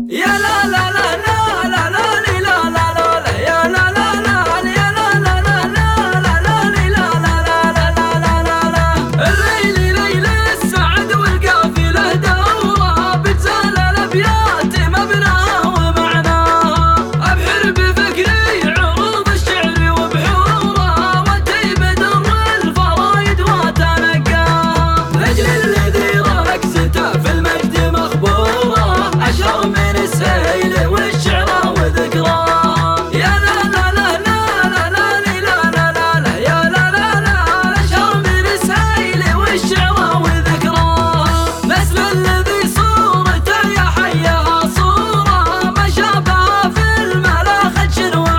يا لا لا لا لا لا لا لا لا لا لا يا لا لا لا يا لا لا لا لا لا لا لا لا لا لا لا الليل ليل السعد والقافلة دورة بتزال الأبيات مبناها ومعناها أبحر بفكري عروض الشعر وبحوره والتيب در الفرايد وتنقاها لأجل الذي ركزته في المجد مخبوره أشهر من السيل والشعر وذكراه يا لا لا لا لا لا لا لا لا لا لا يا لا لا لا أشهر من السيل والشعر وذكراه نسل الذي صورته يا حيها صورة ما شابه في الملا خدش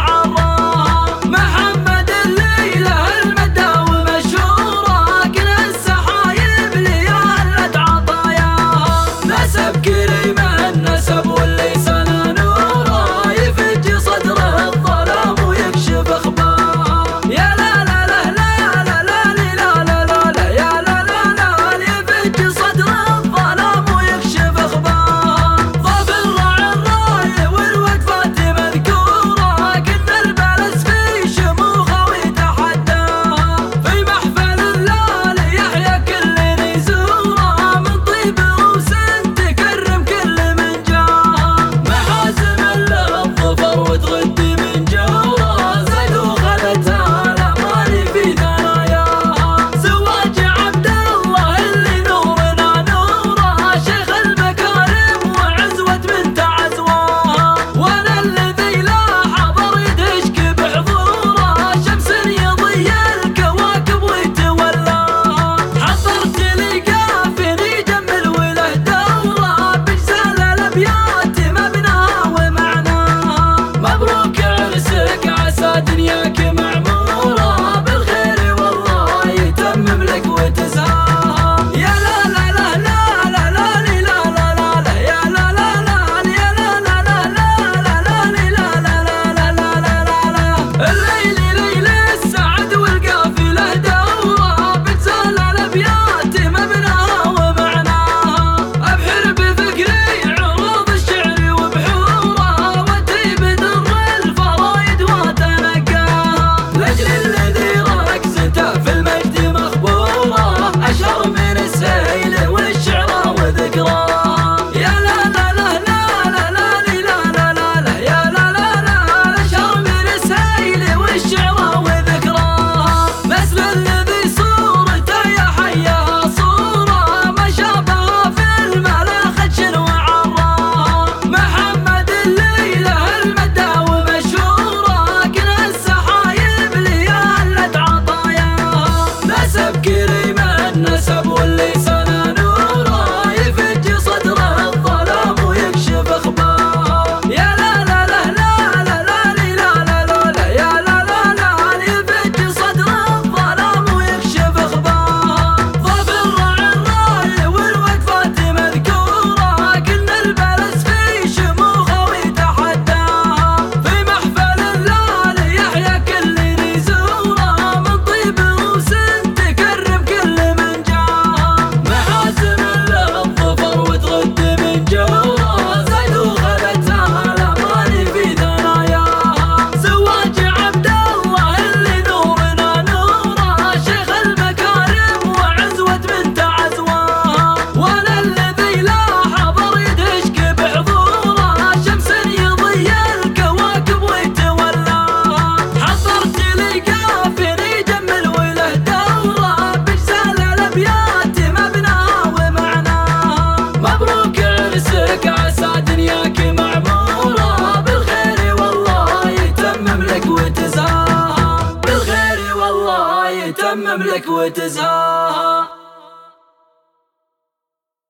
وعراه محمد الليلة المدى ومشهورة كل السحايب ليالة عطاياه نسب كريمة النسب واللي سنة نوره يفج صدره الظلام ويكشف اخباره يا لا لا لا لا لا لا لا لا لا لا يا لا لا لا يفج صدره الظلام ويكشف اخباره ضاف الراعي الراي والوقفات مذكوره كنا البلس في شموخه ويتحداها في محفل الليل يحيى كل يزوره من طيب روس تكرم كل من جاها محاسن الظفر وتغد من جوره زاد وخلتها الاماني في ثناياها زواج عبد الله اللي نورنا نوره شيخ المكارم وعزوة بنت عزواها وانا الذي لا حضر يدشك بحضوره شمس يضي الكواكب ويتولاها حضرت لي قافني جمل وله دوره بجزال الابيات مبناها ومعناها مبروك عرسك عسى دنياك معموره بالخير والله يتمم لك وتزهاها يا لا لا لا لا لا لا لا لا لا لا يا لا لا لا يا لا لا لا لا لا لا لا لا لا لا الليل ليل السعد والقافلة دوره بتزال الأبيات مبناها ومعناها أبحر بفكري عروض الشعر وبحوره والتيب در الفرايد وتنقاها لأجل الذي ركزته في المجد مخبوره أشهر من السيل والشعر وذكراه يا لا لا لا لا لا لا لا لا لا لا يا لا لا لا أشهر من السيل والشعر وذكراه نسل الذي صورته يا حيها صورة ما شابه في الملا خدش وعراه محمد الليلة المدى ومشهورة كل السحايب ليالة عطاياه نسب كريمة النسب واللي سنة نوره يفج صدره الظلام ويكشف اخباره يا لا لا لا لا لا لا لا لا لا لا يا لا لا لا يفج صدره الظلام ويكشف اخباره ضاف الراعي الراي والوقفات مذكوره كنا البلس في شموخه ويتحداها في محفل الليل يحيى كل يزوره من طيب روس تكرم كل من جاها محاسن الظفر وتغد من جوره زاد وخلتها الاماني في ثناياها زواج عبد الله اللي نورنا نوره شيخ المكارم وعزوة بنت عزواها وانا الذي لا حضر يدشك بحضوره شمس يضي الكواكب ويتولاها حضرت لي قافني جمل وله دوره بجزال الابيات مبناها ومعناها مبروك عرسك عسى دنياك معموره بالخير والله يتمم لك وتزهاها بالخير والله يتمم لك وتزهاها